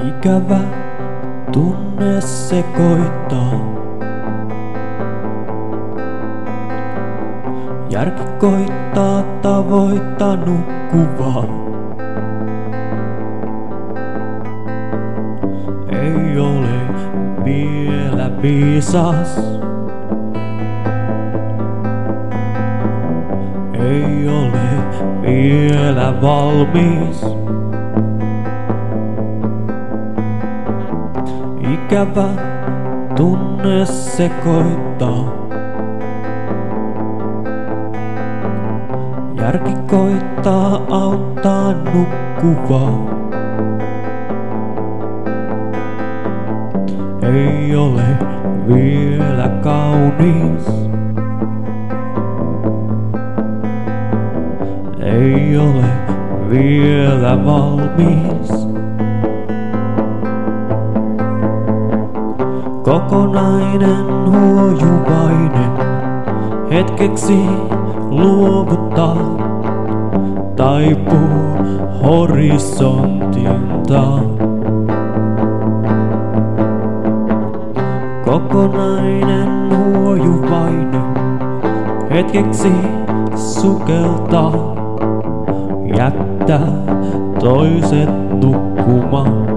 Ikävä tunne sekoittaa. Järki koittaa tavoittaa nukkuvaa. Ei ole vielä viisas. Ei ole vielä valmis. Ikävä tunne sekoittaa. Järki koittaa auttaa nukkuvaa. Ei ole vielä kaunis. Ei ole vielä valmis. Kokonainen huojuvainen hetkeksi luovuttaa. Taipuu horisontilta. Kokonainen huojuvainen hetkeksi sukeltaa. Jättää toiset nukkumaan.